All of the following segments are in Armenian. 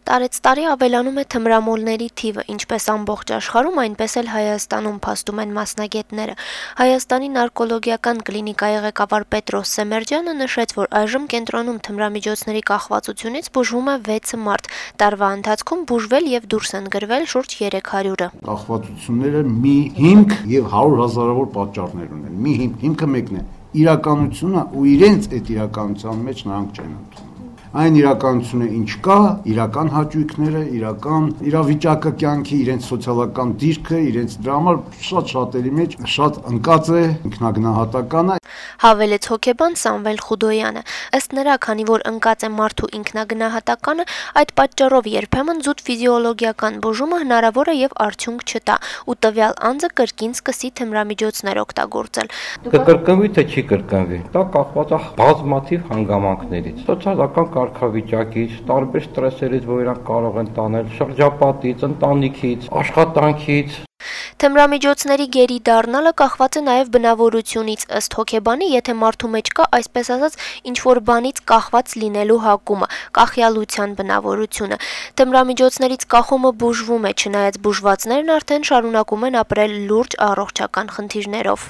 Տարեց տարի ավելանում է թմրամոլների թիվը, ինչպես ամբողջ աշխարհում, այնպես էլ Հայաստանում, փաստում են մասնագետները։ Հայաստանի նարկոլոգիական կլինիկայի ղեկավար Պետրոս Սեմերջյանը նշեց, որ այժմ կենտրոնում թմրամիջոցների կախվածությունից բուժվում է 6 մարդ, տարվա ընթացքում բուժվել եւ դուրս են գրվել շուրջ 300-ը։ Կախվածությունները մի հիմք եւ 100 հազարավոր պատճառներ ունեն։ Մի հիմքը մեկն է՝ իրականությունը ու իրենց այդ իրականության մեջ նրանք չեն ընդունում։ Այն իրականությունը ինչ կա, իրական հաճույքները, իրական իրավիճակը կյանքի, իրենց սոցիալական դիրքը, իրենց դրա համար շատերի մեջ շատ ընկած է ինքնագնահատականը։ Հավելեց հոգեբան Սամվել Խուդոյանը։ Ըստ նրա, քանի որ ընկած է մարդու ինքնագնահատականը, այդ պատճառով երբեմն զուտ ֆիզիոլոգիական բուժումը հնարավոր է եւ արդյունք չտա, ու տվյալ անձը կրկին սկսի թմրամիջոցներ օգտագործել։ Կկրկնվի թե չի կրկնվի, դա կախված է բազմաթիվ հանգամանքներից, սոցիալական կարգավիճակից, տարբեր ստրեսներից, որ իրանք կարող են տանել, շրջապատից, ընտանիքից, աշխատանքից։ Թմրամիջոցների գերի դառնալը կախված է նաև բնավորությունից, ըստ հոգեբանի, եթե մարդու մեջ կա, այսպես ասած, ինչ-որ բանից կախված լինելու հակումը, կախյալության բնավորությունը։ Թմրամիջոցներից կախումը բուժվում է, չնայած բուժվածներն արդեն շարունակում են ապրել լուրջ առողջական խնդիրներով։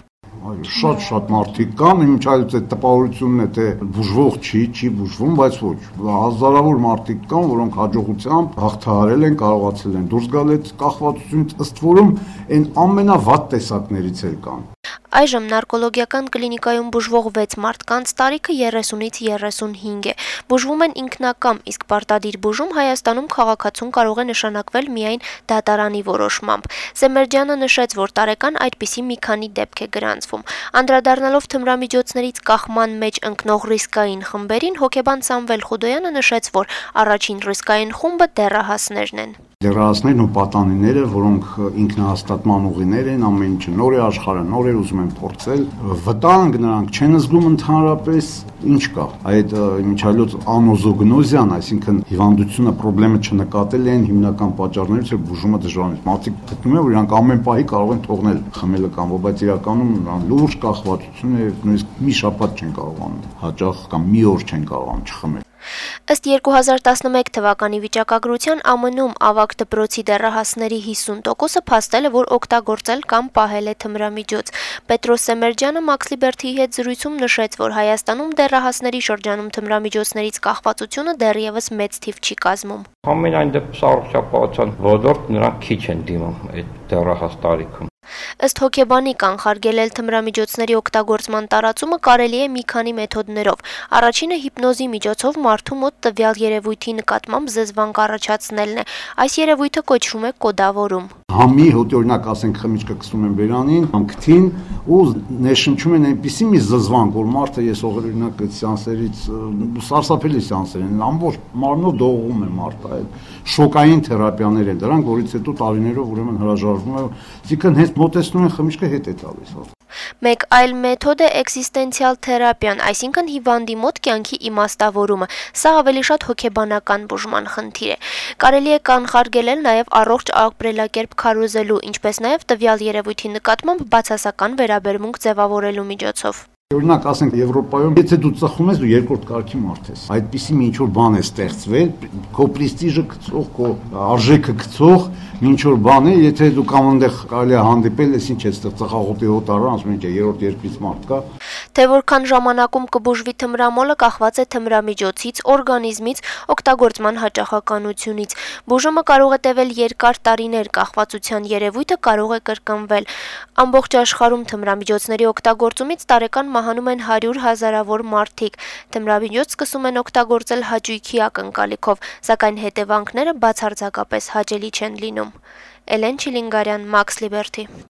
Շատ մարդիկ կան, իմիջայլոց այդ տպավորությունն է, թե բուժվող չի բուժվում, բայց ոչ։ Հազարավոր մարդիկ կան, որոնք հաջողությամբ հաղթահարել են, կարողացել են դուրս գալ այդ կախվածությունից, ըստ որում այն ամենավատ տեսակներից էլ կան։ Այժմ նարկոլոգիական կլինիկայում բուժվող 6 մարդկանց տարիքը 30-ից 35 է։ Բուժվում են ինքնակամ, իսկ պարտադիր բուժում Հայաստանում քաղաքացուն կարող է նշանակվել միայն դատարանի որոշմամբ։ Սեմերջյանը նշեց, որ տարեկան այդպիսի մի քանի դեպք է գրանցվում։ Անդրադառնալով թմրամիջոցներից կախման մեջ ընկնող ռիսկային խմբերին, հոգեբան Սամվել Խուդոյանը նշեց, որ առաջին ռիսկային խումբը դեռահասներն են։ Դեռահասներն ու պատանիները, որոնք ինքնահաստատման ուղիներ են, ամեն ինչը նոր է աշխարհը, նոր է ուզում են փորձել, վտանգ նրանք չեն զգում ընդհանրապես, ինչ կա։ Այդ իմիջայլոց անոզոգնոզիան, այսինքն հիվանդությունը, խնդրեմը չնկատել են հիմնական պատճառներից է բուժումը դժվար է։ Մարդիկ գտնում են, որ իրանք ամեն պահի կարող են թողնել խմելը կամ, բայց իրականում լուրջ կախվածություն է, նույնիսկ մի շաբաթ չեն կարողանում հաճախ կամ մի օր չեն կարողանում չխմել։ Ըստ 2011 թվականի վիճակագրության ԱՄՆ-ում ավագ դպրոցի դեռահասների 50%-ը փաստել է, որ օգտագործել կամ պահել է թմրամիջոց։ Պետրոս Սեմերջյանը Max Liberty-ի հետ զրույցում նշեց, որ Հայաստանում դեռահասների շրջանում թմրամիջոցներից կախվածությունը դեռևս մեծ թիվ չի կազմում։ Ամենայն դեպս առողջապահության ոլորտ նրանք քիչ են դիմում այդ դեռահաս տարիքում։ Ըստ հոգեբանի կանխարգելել թմրամիջոցների օգտագործման տարածումը կարելի է մի քանի մեթոդներով։ Առաջինը հիպնոզի միջոցով մարդու մոտ տվյալ երևույթի նկատմամբ զզվանք առաջացնելն է։ Այս երևույթը կոչվում է կոդավորում։ Համի հոտ օրինակ ասենք խմիչքը կսում են բերանին, անկթին ու ներշնչում են այնպիսի մի զզվանք, որ մարդը ես օրինակ այդ սեանսերից սարսափելի սեանսեր են, ամբողջ մարմնով դողում է մարդը, այդ շոկային թերապիաներ են դրանք, որից հետո տարիներով ուրեմն հրաժարվում է, այսինքն հենց մոտեցնում են խմիչքը հետ է տալիս։ Մեկ այլ մեթոդ է էքզիստենցիալ թերապիան, այսինքն հիվանդի մոտ կյանքի իմաստավորումը։ Սա ավելի շատ հոգեբանական բուժման խնդիր է։ Կարելի է կանխարգելել նաև առողջ ապրելակերպ քարոզելու, ինչպես նաև տվյալ երևույթի նկատմամբ բացասական վերաբերմունք ձևավորելու միջոցով։ Օրինակ ասենք Եվրոպայում, եթե դու ծխում ես, դու երկրորդ կարգի մարդ ես։ Այդպիսի մի ինչ-որ բան է ստեղծվել, քո պրեստիժը գցող, քո արժեքը գցող մի ինչ-որ բան է, եթե դու կամ այնտեղ կարելի է հանդիպել, ես ինչ է ստեղ ծխախոտի հոտարը, ասում են, երրորդ երկրից մարդ կա։ Թե որքան ժամանակում կբուժվի թմրամոլը կախված է թմրամիջոցից, օրգանիզմից, օգտագործման հաճախականությունից։ Բուժումը կարող է տևել երկար տարիներ, կախվածության երևույթը կարող է կրկնվել։ Ամբողջ աշխարհում թմրամիջոցների օգտագործումից տարեկան մահանում են 100 հազարավոր մարդիկ։ Թմրամիջոց սկսում են օգտագործել հաճույքի ակնկալիքով, սակայն հետևանքները բացարձակապես հաճելի չեն լինում։ Էլեն Չիլինգարյան, Max Liberty։